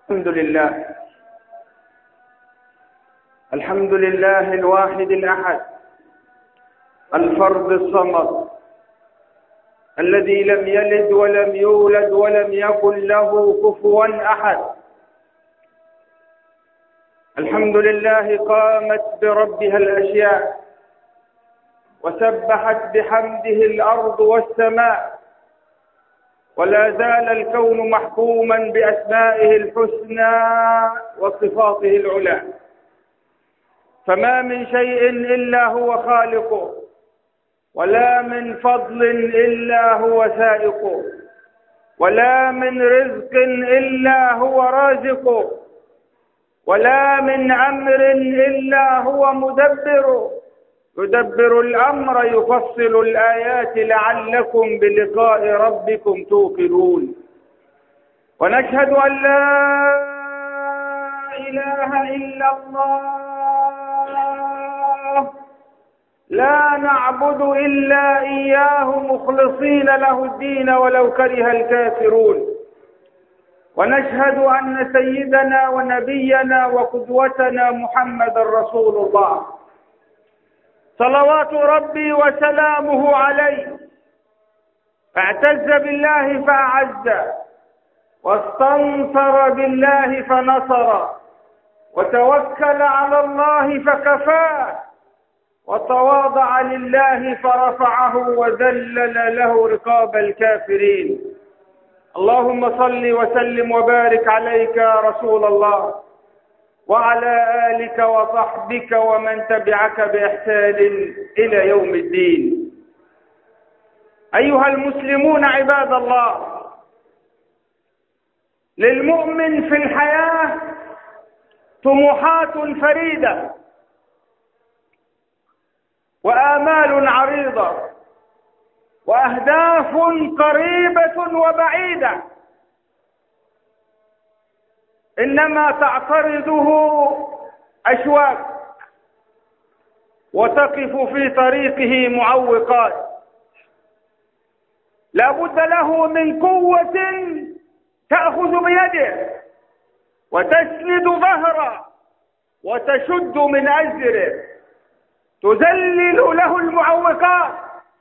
الحمد لله. الحمد لله الواحد الأحد الفرد الصمد الذي لم يلد ولم يولد ولم يكن له كفوا أحد. الحمد لله قامت بربها الأشياء وسبحت بحمده الأرض والسماء، ولا زال الكون محكوما بأسمائه الحسنى وصفاته العلى، فما من شيء إلا هو خالقه، ولا من فضل إلا هو سائقه، ولا من رزق إلا هو رازقه، ولا من أمر إلا هو مدبره، يدبر الأمر يفصل الآيات لعلكم بلقاء ربكم توقنون. ونشهد أن لا إله إلا الله، لا نعبد إلا إياه مخلصين له الدين ولو كره الكافرون. ونشهد أن سيدنا ونبينا وقدوتنا محمد رسول الله، صلوات ربي وسلامه عليه، اعتز بالله فأعز، واستنصر بالله فنصر، وتوكل على الله فكفاه، وتواضع لله فرفعه، وذلل له رقاب الكافرين. اللهم صل وسلم وبارك عليك يا رسول الله، وعلى آلك وصحبك ومن تبعك بإحسان إلى يوم الدين. أيها المسلمون عباد الله، للمؤمن في الحياة طموحات فريدة وآمال عريضة وأهداف قريبة وبعيدة، إنما تعترضه أشواك وتقف في طريقه معوقات. لا بد له من قوة تأخذ بيده وتسند ظهره وتشد من أزره، تذلل له المعوقات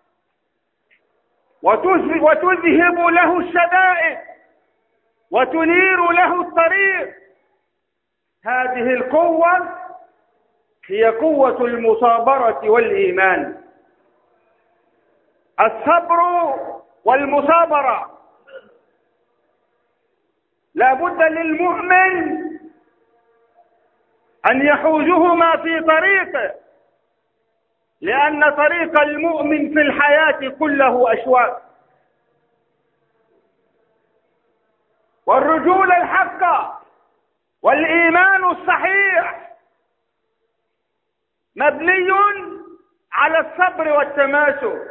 وتذهب له الشدائد وتنير له الطريق. هذه القوة هي قوة المصابرة والإيمان، الصبر والمصابرة. لا بد للمؤمن أن يحوزهما في طريقه، لأن طريق المؤمن في الحياة كله أشواك. والرجولة الحقة والإيمان الصحيح مبني على الصبر والتماسك.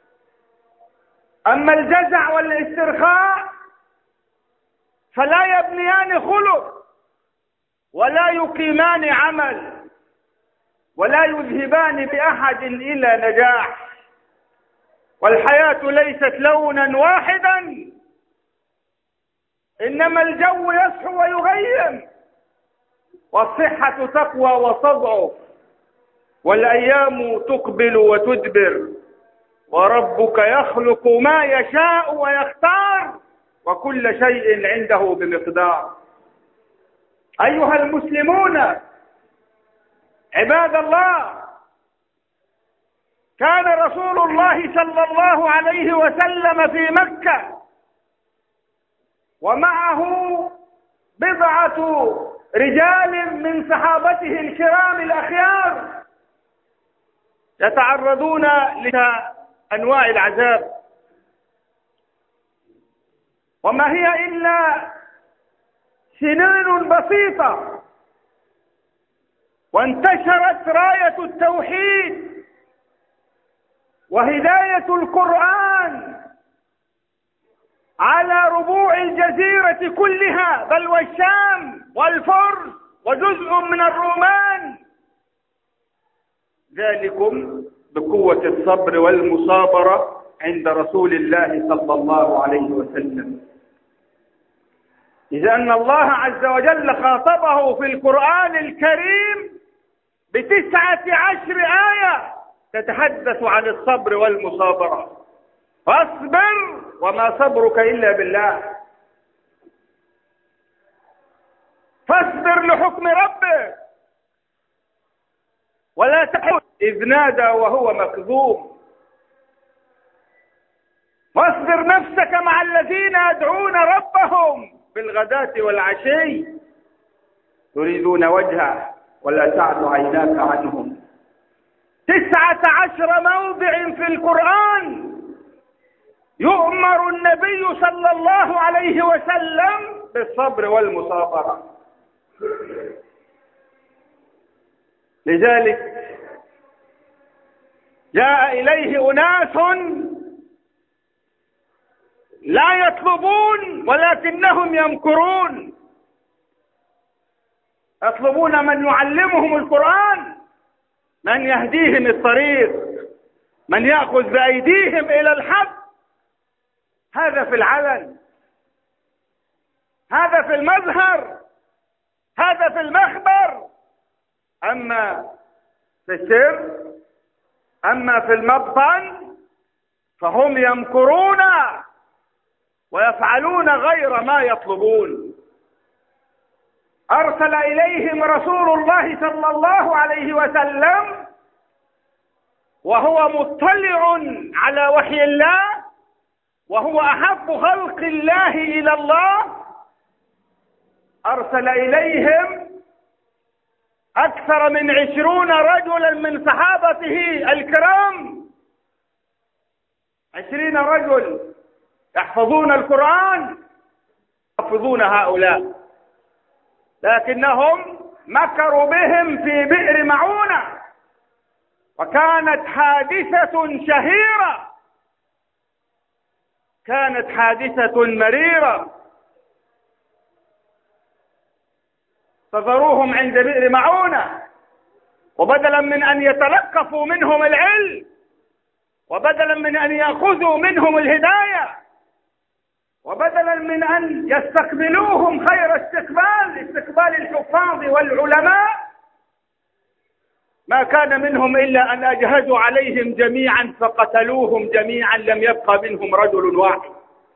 أما الجزع والاسترخاء فلا يبنيان خلق، ولا يقيمان عمل، ولا يذهبان بأحد إلى نجاح. والحياة ليست لونا واحدا، إنما الجو يصحو ويغيم، والصحة تقوى وتضعف، والأيام تقبل وتدبر، وربك يخلق ما يشاء ويختار، وكل شيء عنده بمقدار. أيها المسلمون عباد الله، كان رسول الله صلى الله عليه وسلم في مكة ومعه بضعة رجال من صحابته الكرام الأخيار يتعرضون لأنواع العذاب، وما هي إلا سنين بسيطة وانتشرت راية التوحيد وهداية القرآن على ربوع الجزيرة كلها، بل والشام والفرس وجزء من الرومان. ذلكم بقوة الصبر والمصابرة عند رسول الله صلى الله عليه وسلم. إذ أن الله عز وجل خاطبه في القرآن الكريم ب19 آية تتحدث عن الصبر والمصابرة. فاصبر وما صبرك إلا بالله، فاصبر لحكم ربك ولا تحزن إذ نادى وهو مكذوب، واصبر نفسك مع الذين يدعون ربهم بالغداة والعشي يريدون وجهه ولا تعد عيناك عنهم. 19 موضع في القرآن يؤمر النبي صلى الله عليه وسلم بالصبر والمصابرة. لذلك جاء إليه أناس لا يطلبون ولكنهم يمكرون، يطلبون من يعلمهم القرآن، من يهديهم الطريق، من يأخذ بأيديهم إلى الحق. هذا في العلن، هذا في المظهر، هذا في المخبر. أما في السر، أما في المبطن فهم يمكرون ويفعلون غير ما يطلبون. أرسل إليهم رسول الله صلى الله عليه وسلم وهو مطلع على وحي الله، وهو أحب خلق الله إلى الله. أرسل إليهم أكثر من 20 رجلا من صحابته الكرام، 20 رجل يحفظون القرآن، يحفظون هؤلاء، لكنهم مكروا بهم في بئر معونة، وكانت حادثة شهيرة، كانت حادثة مريرة. فزروهم عند بئر معونة، وبدلا من أن يتلقفوا منهم العلم، وبدلا من أن يأخذوا منهم الهداية، وبدلا من أن يستقبلوهم خير استقبال الحفاظ والعلماء، ما كان منهم إلا أن أجهزوا عليهم جميعا فقتلوهم جميعا، لم يبقى منهم رجل واحد.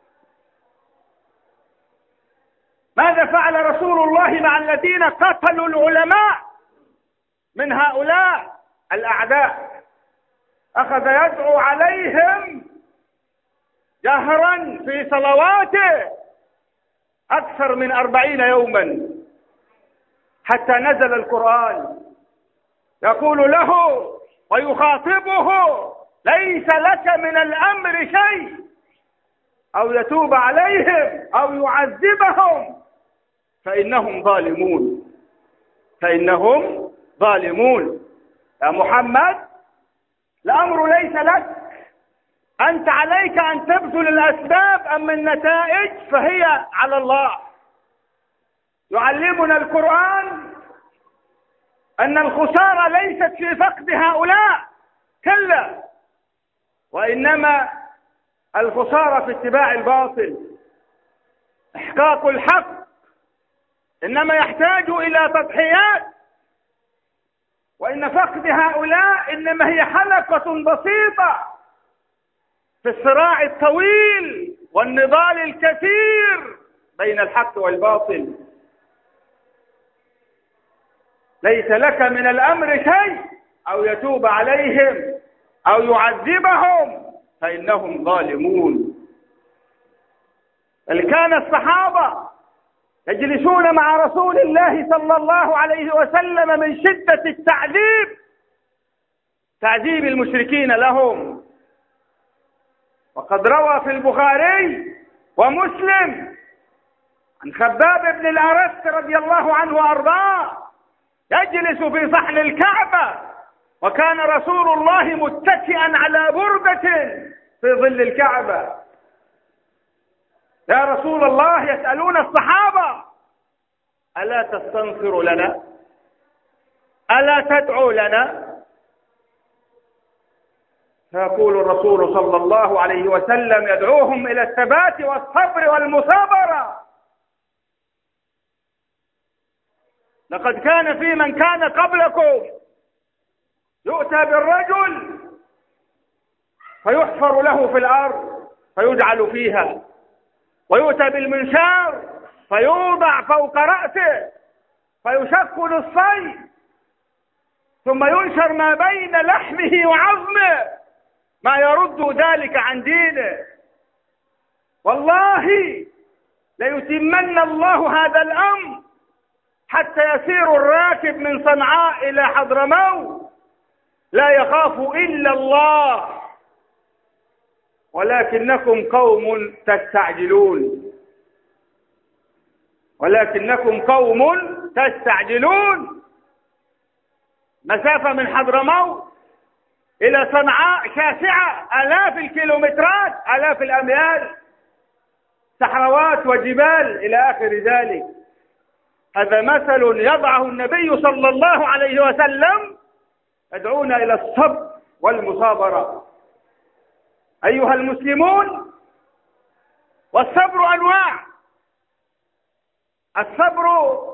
ماذا فعل رسول الله مع الذين قتلوا العلماء من هؤلاء الأعداء؟ أخذ يدعو عليهم جهرا في صلواته أكثر من 40 يوما، حتى نزل القرآن يقول له ويخاطبه: ليس لك من الأمر شيء، أو يتوب عليهم أو يعذبهم فإنهم ظالمون، فإنهم ظالمون. يا محمد، الأمر ليس لك، أنت عليك أن تبذل الأسباب، أما النتائج فهي على الله. يعلمنا القرآن أن الخسارة ليست في فقد هؤلاء، كلا، وإنما الخسارة في اتباع الباطل. إحقاق الحق إنما يحتاج إلى تضحيات، وإن فقد هؤلاء إنما هي حلقة بسيطة في الصراع الطويل والنضال الكثير بين الحق والباطل. ليس لك من الأمر شيء، أو يتوب عليهم أو يعذبهم فإنهم ظالمون. بل كان الصحابة يجلسون مع رسول الله صلى الله عليه وسلم من شدة تعذيب المشركين لهم. وقد روى في البخاري ومسلم عن خباب بن الأرت رضي الله عنه وأرضاه يجلس في صحن الكعبة، وكان رسول الله متكئا على بردة في ظل الكعبة. يا رسول الله، يسألون الصحابة: ألا تستنصر لنا؟ ألا تدعو لنا؟ فيقول الرسول صلى الله عليه وسلم يدعوهم إلى الثبات والصبر والمثابرة. لقد كان في من كان قبلكم يؤتى بالرجل فيحفر له في الأرض فيجعل فيها، ويؤتى بالمنشار فيوضع فوق رأسه فيشق نصفين، ثم ينشر ما بين لحمه وعظمه ما يرد ذلك عن دينه. والله ليتمن الله هذا الأمر حتى يسير الراكب من صنعاء إلى حضرموت لا يخاف إلا الله، ولكنكم قوم تستعجلون، ولكنكم قوم تستعجلون. مسافة من حضرموت إلى صنعاء شاسعة، آلاف الكيلومترات، آلاف الأميال، صحراوات وجبال إلى آخر ذلك. هذا مثل يضعه النبي صلى الله عليه وسلم يدعونا إلى الصبر والمصابرة. أيها المسلمون، والصبر أنواع. الصبر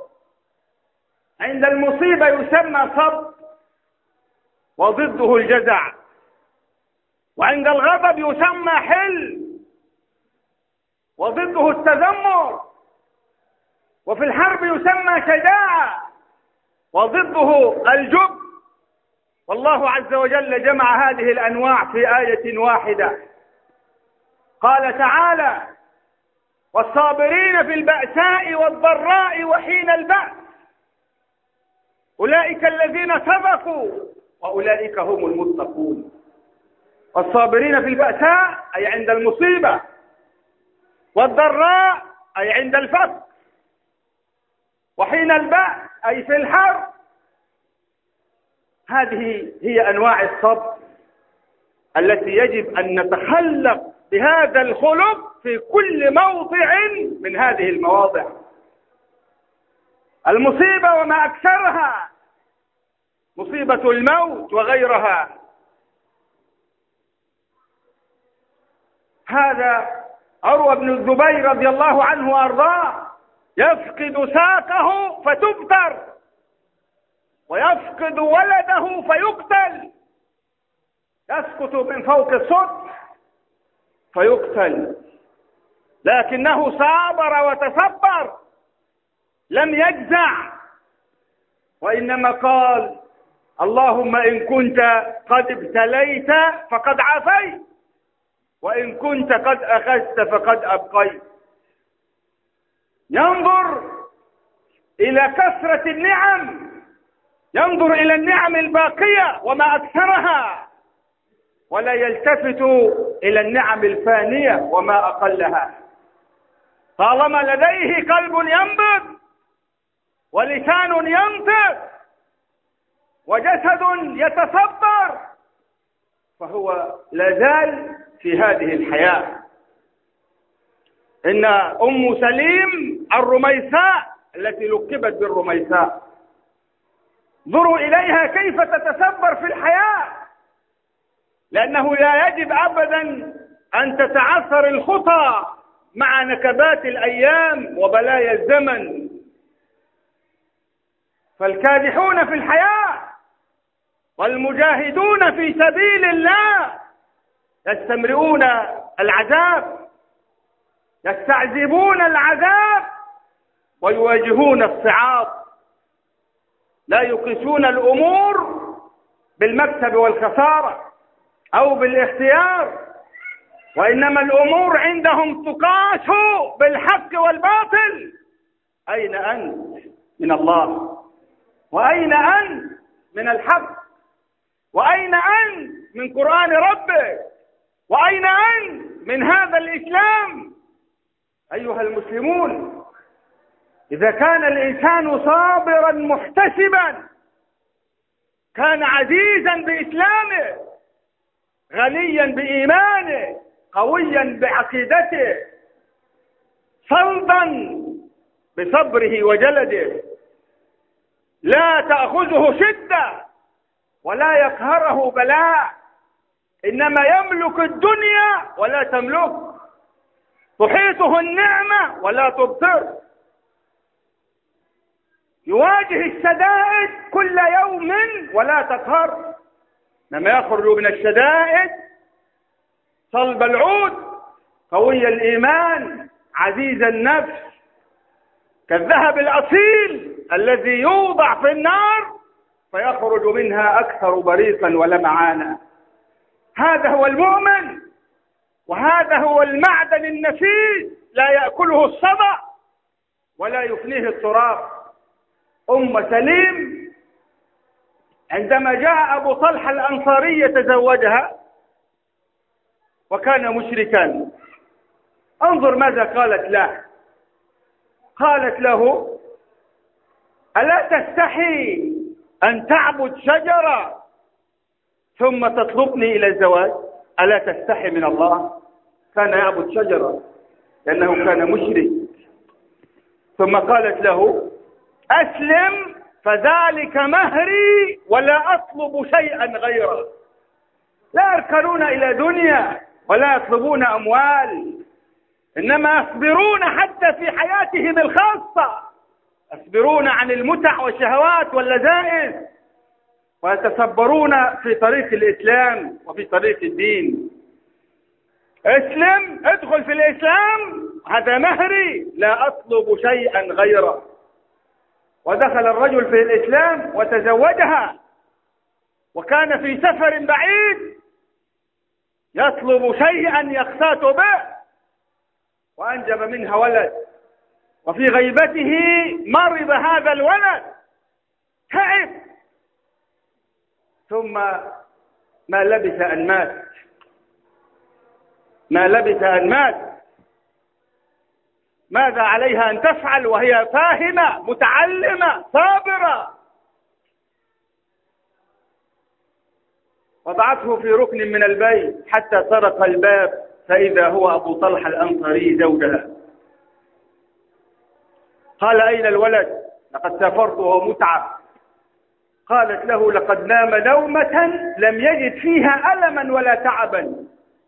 عند المصيبة يسمى صبر وضده الجزع، وعند الغضب يسمى حل وضده التذمر، وفي الحرب يسمى شجاعة وضده الجبن. والله عز وجل جمع هذه الأنواع في آية واحدة. قال تعالى: والصابرين في البأساء والضراء وحين البأس أولئك الذين صدقوا وأولئك هم المتقون. والصابرين في البأساء أي عند المصيبة، والضراء أي عند الفقر، وحين البأس أي في الحرب. هذه هي أنواع الصبر التي يجب أن نتخلق بهذا الخلق في كل موضع من هذه المواضع. المصيبة وما أكثرها، مصيبة الموت وغيرها. هذا عروة بن الزبير رضي الله عنه وأرضاه يفقد ساقه فتبتر، ويفقد ولده فيقتل، يسقط من فوق السطح فيقتل، لكنه صابر وتصبر، لم يجزع، وإنما قال: اللهم إن كنت قد ابتليت فقد عافيت، وإن كنت قد أخذت فقد أبقيت. ينظر إلى كثرة النعم، ينظر إلى النعم الباقية وما أكثرها، ولا يلتفت إلى النعم الفانية وما أقلها. طالما لديه قلب ينبض ولسان ينطق وجسد يتصبر فهو لازال في هذه الحياة. إن أم سليم الرميساء التي لقبت بالرميساء، انظروا إليها كيف تتصبر في الحياة، لأنه لا يجب أبدا أن تتعثر الخطى مع نكبات الأيام وبلايا الزمن. فالكادحون في الحياة والمجاهدون في سبيل الله يستمرئون العذاب، يستعذبون العذاب ويواجهون الصعاب، لا يقيسون الأمور بالمكسب والخسارة أو بالاختيار، وإنما الأمور عندهم تقاس بالحق والباطل. أين أنت من الله؟ وأين أنت من الحق؟ وأين أنت من قرآن ربك؟ وأين أنت من هذا الإسلام؟ أيها المسلمون، إذا كان الإنسان صابرا محتسبا كان عزيزا بإسلامه، غنيا بإيمانه، قويا بعقيدته، صلبا بصبره وجلده، لا تأخذه شدة ولا يقهره بلاء، إنما يملك الدنيا ولا تملك، تحيطه النعمة ولا تبصر. يواجه الشدائد كل يوم ولا تقهر، لما يخرج من الشدائد صلب العود، قوي الإيمان، عزيز النفس، كالذهب الأصيل الذي يوضع في النار فيخرج منها أكثر بريقا ولمعانا. هذا هو المؤمن، وهذا هو المعدن النفيس لا يأكله الصدأ ولا يفنيه التراب. أم سليم عندما جاء أبو طلحة الأنصاري يتزوجها وكان مشركا، انظر ماذا قالت له. قالت له: ألا تستحي أن تعبد شجرة ثم تطلبني إلى الزواج؟ ألا تستحي من الله؟ كان يعبد شجرة لأنه كان مشرك. ثم قالت له: أسلم فذلك مهري ولا أطلب شيئا غيره. لا يركنون إلى دنيا ولا يطلبون أموال، إنما يصبرون حتى في حياتهم الخاصة، يصبرون عن المتع والشهوات واللذائذ، ويتصبرون في طريق الإسلام وفي طريق الدين. اسلم، ادخل في الإسلام، هذا مهري لا أطلب شيئا غيره. ودخل الرجل في الإسلام وتزوجها، وكان في سفر بعيد يطلب شيئا يقتات به، وأنجب منها ولد، وفي غيبته مرض هذا الولد، تعب، ثم ما لبث أن مات، ما لبث أن مات. ماذا عليها أن تفعل وهي فاهمة متعلمة صابرة؟ وضعته في ركن من البيت حتى طرق الباب فإذا هو أبو طلحة الأنصاري زوجها. قال: أين الولد؟ لقد سافرت وهو متعب. قالت له: لقد نام نومة لم يجد فيها ألما ولا تعبا.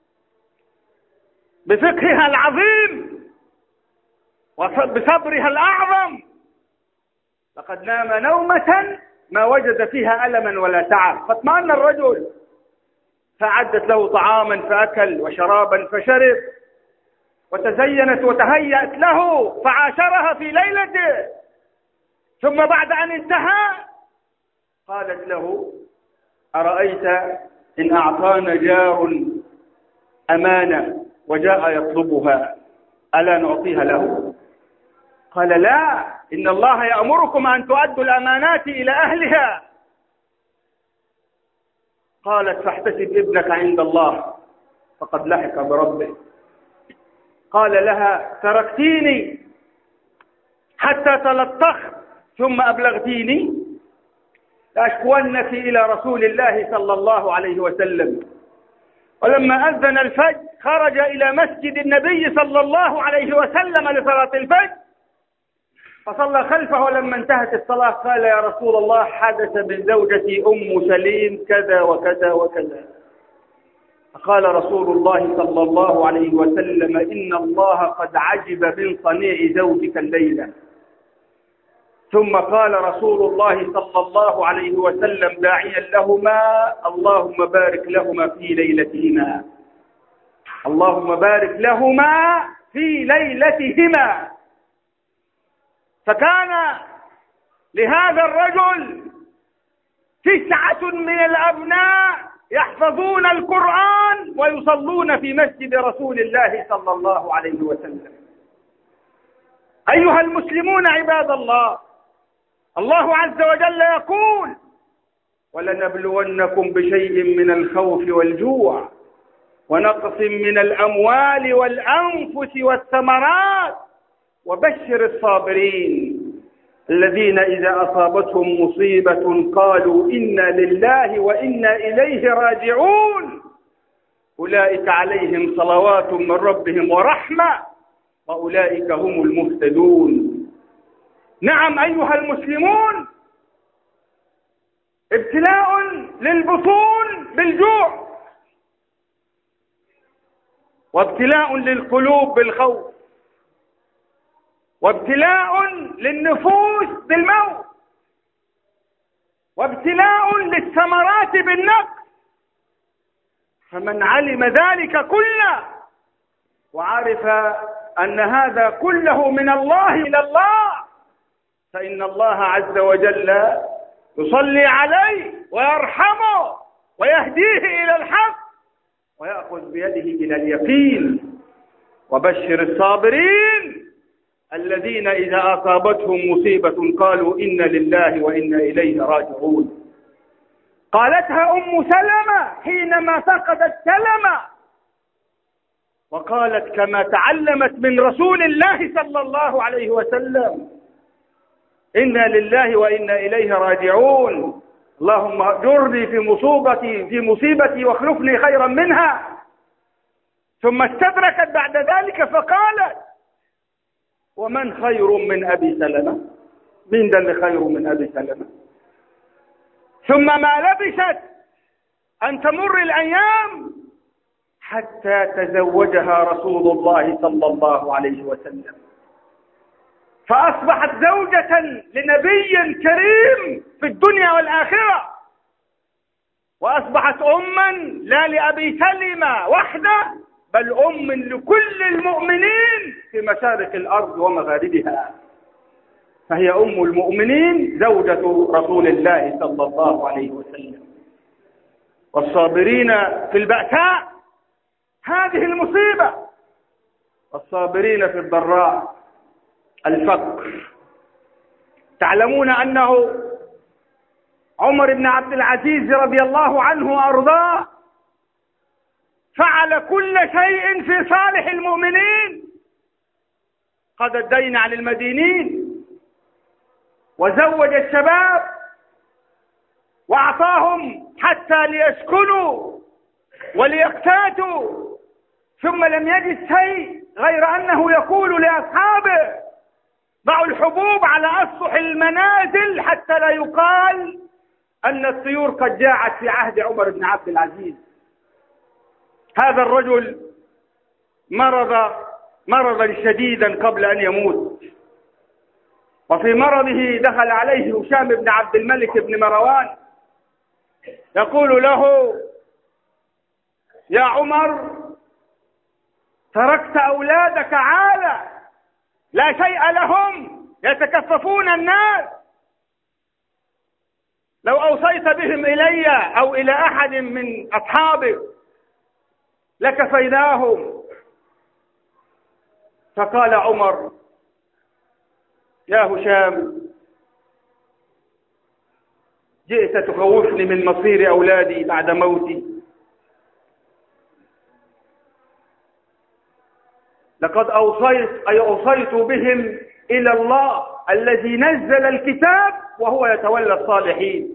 بفقهها العظيم وبصبرها الأعظم لقد نام نومة ما وجد فيها ألما ولا تعب. فاطمأن الرجل، فأعدت له طعاما فأكل وشرابا فشرب، وتزينت وتهيأت له فعاشرها في ليلته. ثم بعد أن انتهى قالت له: أرأيت إن أعطانا جار أمانة وجاء يطلبها ألا نعطيها له؟ قال: لا، إن الله يأمركم أن تؤدوا الأمانات إلى أهلها. قالت: فاحتسب ابنك عند الله فقد لحق بربه. قال لها: تركتيني حتى تلطخت ثم أبلغتيني، لأشكونك إلى رسول الله صلى الله عليه وسلم. ولما أذن الفجر خرج إلى مسجد النبي صلى الله عليه وسلم لصلاة الفجر، فصلى خلفه. ولما انتهت الصلاة قال: يا رسول الله، حدث من زوجتي أم سليم كذا وكذا وكذا. فقال رسول الله صلى الله عليه وسلم: إن الله قد عجب من صنيع زوجك الليلة. ثم قال رسول الله صلى الله عليه وسلم داعيا لهما: اللهم بارك لهما في ليلتهما، اللهم بارك لهما في ليلتهما. فكان لهذا الرجل 9 من الأبناء يحفظون القرآن ويصلون في مسجد رسول الله صلى الله عليه وسلم. أيها المسلمون عباد الله، الله عز وجل يقول: ولنبلونكم بشيء من الخوف والجوع ونقص من الأموال والأنفس والثمرات وبشر الصابرين الذين إذا أصابتهم مصيبة قالوا إنا لله وإنا إليه راجعون أولئك عليهم صلوات من ربهم ورحمة وأولئك هم المهتدون. نعم أيها المسلمون، ابتلاء للبطون بالجوع، وابتلاء للقلوب بالخوف، وابتلاء للنفوس بالموت. وابتلاء للثمرات بالنقص. فمن علم ذلك كله وعرف أن هذا كله من الله إلى الله، فإن الله عز وجل يصلي عليه ويرحمه ويهديه إلى الحق ويأخذ بيده إلى اليقين. وبشر الصابرين الذين إذا أصابتهم مصيبة قالوا إنا لله وإنا إليه راجعون. قالتها أم سلمة حينما فقدت سلمة، وقالت كما تعلمت من رسول الله صلى الله عليه وسلم: إنا لله وإنا إليه راجعون، اللهم اجرني في مصيبتي واخلفني خيرا منها. ثم استدركت بعد ذلك فقالت: ومن خير من أبي سلمة؟ من ذا اللي خير من أبي سلمة؟ ثم ما لبثت أن تمر الأيام حتى تزوجها رسول الله صلى الله عليه وسلم، فأصبحت زوجة لنبي كريم في الدنيا والآخرة، وأصبحت أما لا لأبي سلمة وحده بل أم لكل المؤمنين في مشارق الأرض ومغاربها، فهي أم المؤمنين زوجة رسول الله صلى الله عليه وسلم. والصابرين في البأساء هذه المصيبة، والصابرين في الضراء الفقر. تعلمون أنه عمر بن عبد العزيز رضي الله عنه وأرضاه فعل كل شيء في صالح المؤمنين، قضى الدين عن المدينين وزوج الشباب وأعطاهم حتى ليسكنوا وليقتاتوا، ثم لم يجد شيء غير أنه يقول لأصحابه: ضعوا الحبوب على أسطح المنازل حتى لا يقال أن الطيور قد جاعت في عهد عمر بن عبد العزيز. هذا الرجل مرضا شديدا قبل أن يموت، وفي مرضه دخل عليه هشام بن عبد الملك بن مروان يقول له: يا عمر، تركت أولادك عالة لا شيء لهم يتكففون الناس، لو أوصيت بهم إلي أو إلى أحد من أصحابك لكفيناهم. فقال عمر: يا هشام، جئت تخوفني من مصير أولادي بعد موتي، لقد أوصيت بهم إلى الله الذي نزل الكتاب وهو يتولى الصالحين،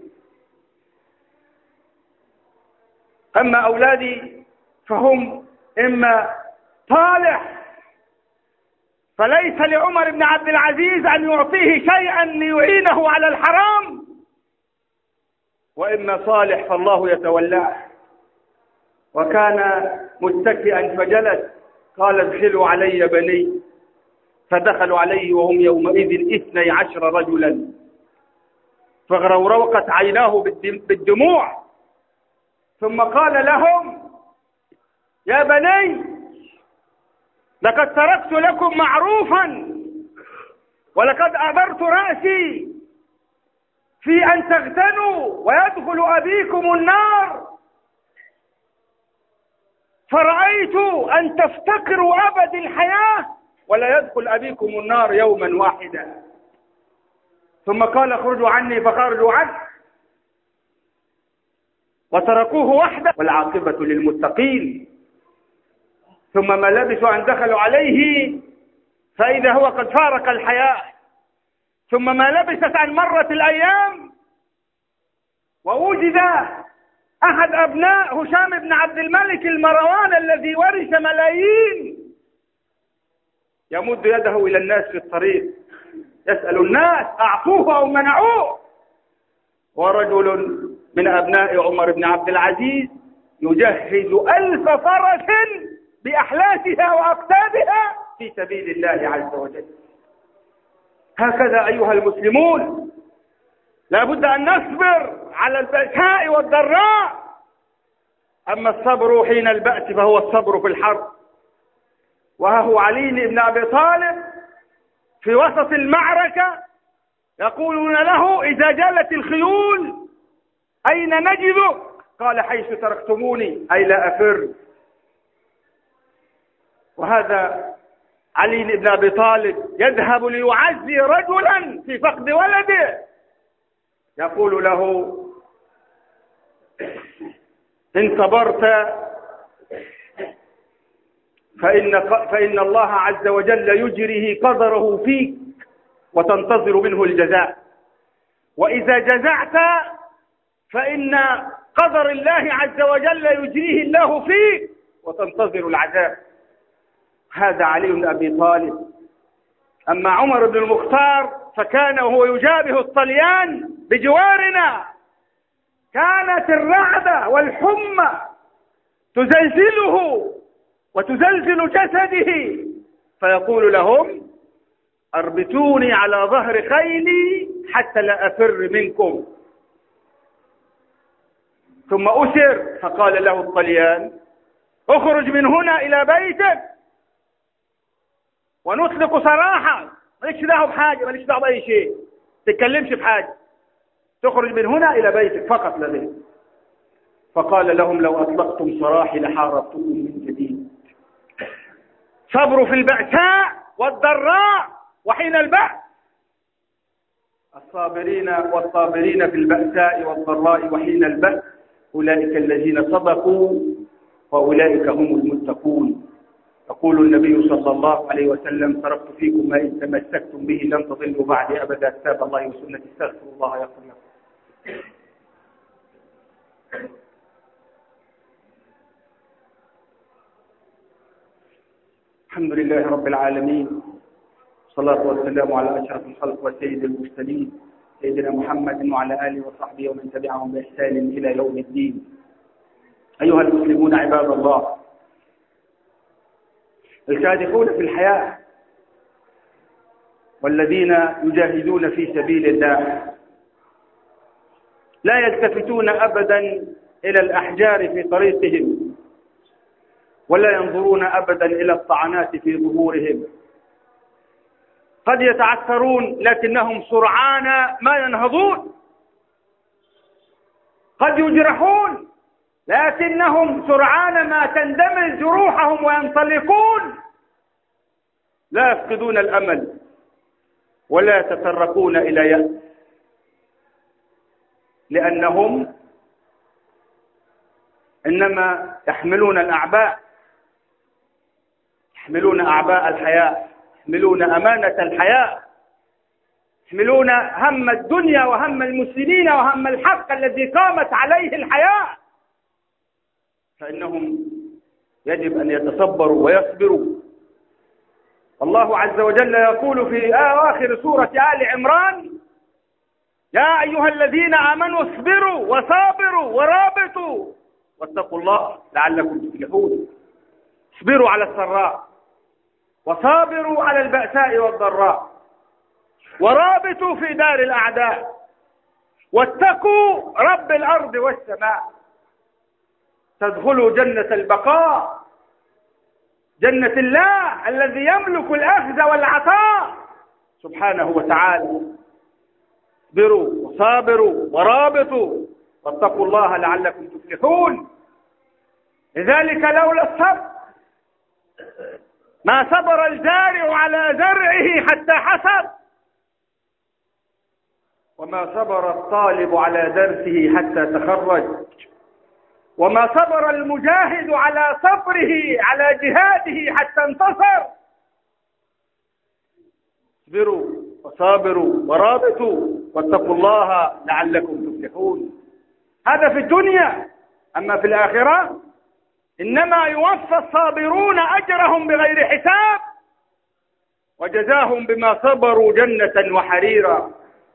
أما أولادي فهم إما صالح فليس لعمر بن عبد العزيز أن يعطيه شيئا ليعينه على الحرام، وإما صالح فالله يتولاه. وكان متكئا فجلس، قال: ادخلوا علي بني، فدخلوا عليه وهم يومئذ 12 رجلا، فغرورقت عيناه بالدموع، ثم قال لهم: يا بني، لقد تركت لكم معروفا، ولقد أبرت رأسي في أن تغتنوا ويدخل أبيكم النار، فرأيت أن تفتقروا أبد الحياة ولا يدخل أبيكم النار يوما واحدا. ثم قال: اخرجوا عني، فخرجوا عنه وتركوه وحده، والعاقبة للمتقين. ثم ما لبثوا أن دخلوا عليه فإذا هو قد فارق الحياة. ثم ما لبثت أن مرت الأيام ووجد أحد أبناء هشام بن عبد الملك المروان الذي ورث ملايين يمد يده إلى الناس في الطريق يسأل الناس: أعطوه أو منعوه؟ ورجل من أبناء عمر بن عبد العزيز يجهز 1000 فرس بأحلاسها وأقتابها في سبيل الله عز وجل. هكذا أيها المسلمون لا بد أن نصبر على البأساء والضراء. أما الصبر حين البأس فهو الصبر في الحرب. وها هو علي بن أبي طالب في وسط المعركة يقولون له: إذا جلت الخيول أين نجدك؟ قال: حيث تركتموني، أي لا أفر. وهذا علي بن أبي طالب يذهب ليعزي رجلا في فقد ولده، يقول له: إن صبرت فإن الله عز وجل يجريه قدره فيك وتنتظر منه الجزاء، وإذا جزعت فإن قدر الله عز وجل يجريه الله فيك وتنتظر العذاب. هذا علي بن أبي طالب. أما عمر بن المختار فكان وهو يجابه الطليان بجوارنا، كانت الرعدة والحمى تزلزله وتزلزل جسده، فيقول لهم: أربتوني على ظهر خيلي حتى لا أفر منكم. ثم أسر، فقال له الطليان: اخرج من هنا إلى بيتك ونطلق سراحا، مالكش دعوه بحاجة، مالكش دعوه بأي شيء، تتكلمش بحاجة، تخرج من هنا إلى بيتك فقط لا غير. فقال لهم: لو أطلقتم سراحي لحاربتكم من جديد. صبر في البأساء والضراء وحين البأس. والصابرين في البأساء والضراء وحين البأس أولئك الذين صدقوا وأولئك هم المتقون. يقول النبي صلى الله عليه وسلم: تركت فيكم ما إن تمسكتم به لن تضلوا بعد أبدا، كتاب الله وسنة، استغفروا الله يغفر لكم. الحمد لله رب العالمين، والصلاة والسلام على أشرف الخلق وسيد المرسلين سيدنا محمد وعلى آله وصحبه ومن تبعهم بإحسان إلى يوم الدين. أيها المسلمون عباد الله، الكادحون في الحياة والذين يجاهدون في سبيل الله لا يلتفتون أبدا إلى الأحجار في طريقهم، ولا ينظرون أبدا إلى الطعنات في ظهورهم. قد يتعثرون لكنهم سرعان ما ينهضون، قد يجرحون لكنهم سرعان ما تندمل جروحهم وينطلقون، لا يفقدون الأمل ولا يتطرقون إلى يأس، لأنهم إنما يحملون الأعباء، يحملون أعباء الحياة، يحملون أمانة الحياة، يحملون هم الدنيا وهم المسلمين وهم الحق الذي قامت عليه الحياة، فإنهم يجب أن يتصبروا ويصبروا. الله عز وجل يقول في آخر سورة آل عمران: يا أيها الذين آمنوا اصبروا وصابروا ورابطوا واتقوا الله لعلكم تفلحون. اصبروا على السراء، وصابروا على البأساء والضراء، ورابطوا في دار الأعداء، واتقوا رب الأرض والسماء، تدخلوا جنة البقاء، جنة الله الذي يملك الأخذ والعطاء سبحانه وتعالى. اصبروا وصابروا ورابطوا واتقوا الله لعلكم تفلحون. لذلك لولا الصبر ما صبر الزارع على زرعه حتى حصد، وما صبر الطالب على درسه حتى تخرج، وما صبر المجاهد على صبره على جهاده حتى انتصر. اصبروا وصابروا ورابطوا واتقوا الله لعلكم تفلحون. هذا في الدنيا. أما في الآخرة إنما يوفى الصابرون أجرهم بغير حساب، وجزاهم بما صبروا جنة وحريرا.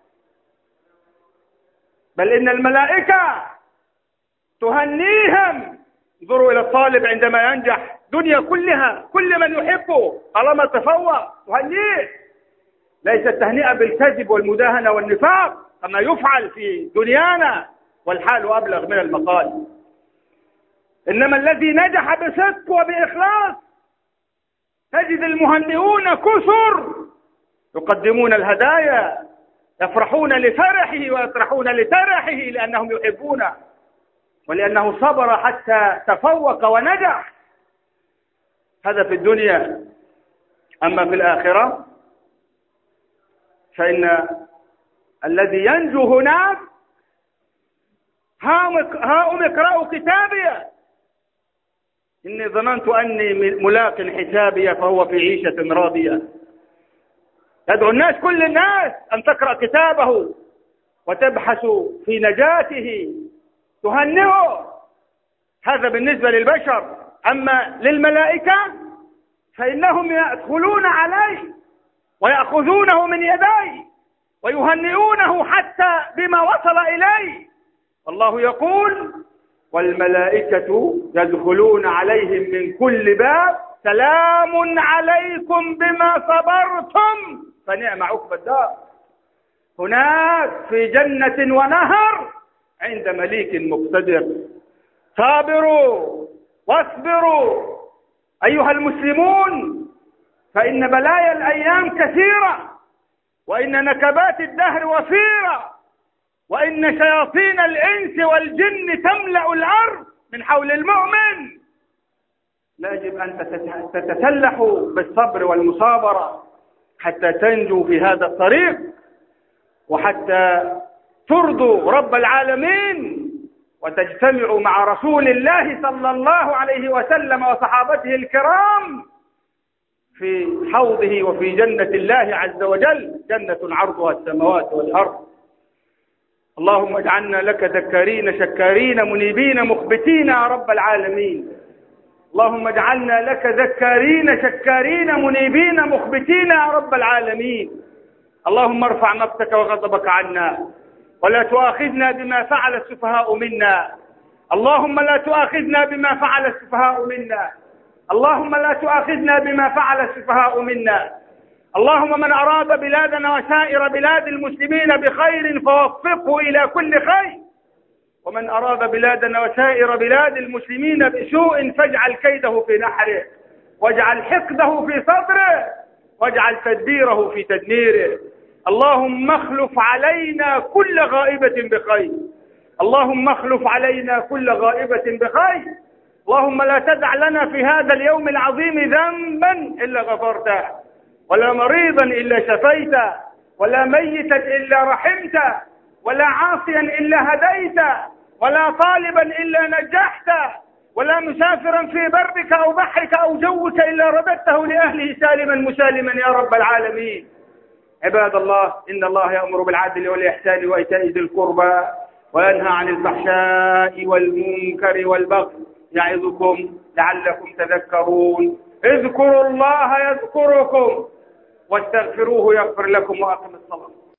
بل إن الملائكة تهنيهم. انظروا إلى الطالب عندما ينجح، دنيا كلها كل من يحبه طالما تفوق تهنيه، ليس التهنئة بالكذب والمداهنة والنفاق، كما يفعل في دنيانا، والحال أبلغ من المقال. إنما الذي نجح بصدق وبإخلاص تجد المهنئون كثر يقدمون الهدايا، يفرحون لفرحه ويطرحون لترحه لأنهم يحبونه ولأنه صبر حتى تفوق ونجح. هذا في الدنيا. أما في الآخرة فإن الذي ينجو هناك هاؤم اقرأوا كتابي إني ظننت أني ملاق حسابي فهو في عيشة راضية. يدعو الناس، كل الناس، أن تقرأ كتابه وتبحث في نجاته، تهنئه. هذا بالنسبة للبشر. أما للملائكة فإنهم يدخلون عليه ويأخذونه من يديه ويهنئونه حتى بما وصل إليه. والله يقول والملائكة يدخلون عليهم من كل باب سلام عليكم بما صبرتم فنعم عقبى الدار. هناك في جنة ونهر عند مليك مقتدر. صابروا واصبروا أيها المسلمون، فإن بلايا الأيام كثيرة، وإن نكبات الدهر وفيرة، وإن شياطين الإنس والجن تملأ الأرض من حول المؤمن. لا يجب أن تتسلحوا بالصبر والمصابرة حتى تنجوا في هذا الطريق، وحتى ترضوا رب العالمين وتجتمعوا مع رسول الله صلى الله عليه وسلم وصحابته الكرام في حوضه وفي جنة الله عز وجل، جنة عرضها السماوات والأرض. اللهم اجعلنا لك ذكارين شكارين منيبين مخبتين يا رب العالمين. اللهم اجعلنا لك ذكارين شكارين منيبين مخبتين يا رب العالمين. اللهم ارفع مقتك وغضبك عنا ولا تؤاخذنا بما فعل السفهاء منا. اللهم لا تؤاخذنا بما فعل السفهاء منا. اللهم لا تؤاخذنا بما فعل السفهاء منا. اللهم من أراد بلادنا وسائر بلاد المسلمين بخير فوفقه إلى كل خير، ومن أراد بلادنا وسائر بلاد المسلمين بسوء فاجعل كيده في نحره، واجعل حقده في صدره، واجعل تدبيره في تدميره. اللهم اخلف علينا كل غائبة بخير. اللهم اخلف علينا كل غائبة بخير. اللهم لا تدع لنا في هذا اليوم العظيم ذنبا إلا غفرته، ولا مريضا إلا شفيته، ولا ميتا إلا رحمته، ولا عاصيا إلا هديته، ولا طالبا إلا نجحته، ولا مسافرا في برك أو بحرك أو جوك إلا رددته لأهله سالما مسالما يا رب العالمين. عباد الله، إن الله يأمر بالعدل والإحسان وإيتاء ذي القربى وينهى عن الفحشاء والمنكر والبغي يعظكم لعلكم تذكرون. اذكروا الله يذكركم واستغفروه يغفر لكم وأقم الصلاة.